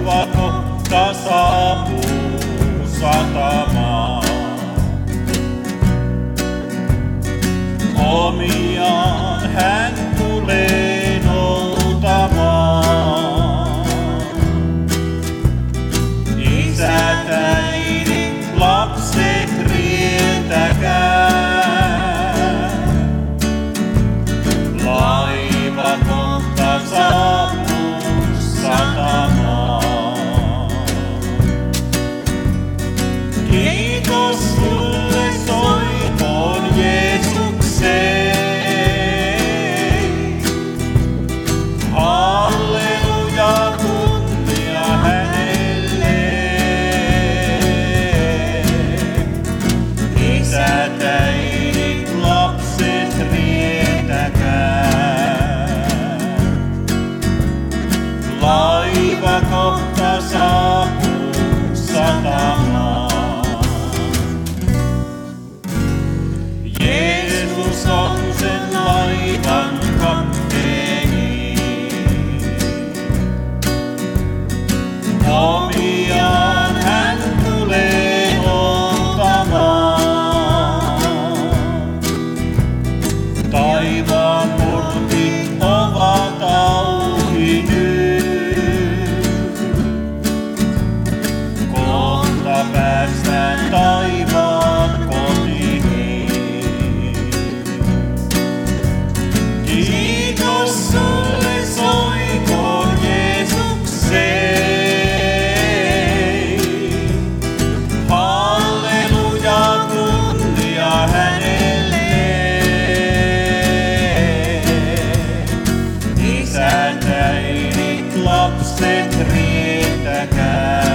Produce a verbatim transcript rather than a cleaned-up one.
laiva kohta saapuu satamaan. Omiaan hän tulee noutamaan. Isät, äidit, lapset, rientäkää. Laiva kohta saapuu satamaan. Kiitos sulle soikoon Jeesukseen. Halleluja, kunnia hänelle. Isät, äidit, lapset, rientäkää. Laiva kohta saapuu satamaan. Jeesus on sen laivan kapteeni. Omiaan hän tulee noutamaan. Taivaan portit ovat auki nyt. Kohta päästään taivaan kotiin. Kiitos sulle soikoon Jeesukseen. Halleluja, kunnia hänelle. Isät, äidit, lapset, rientäkää.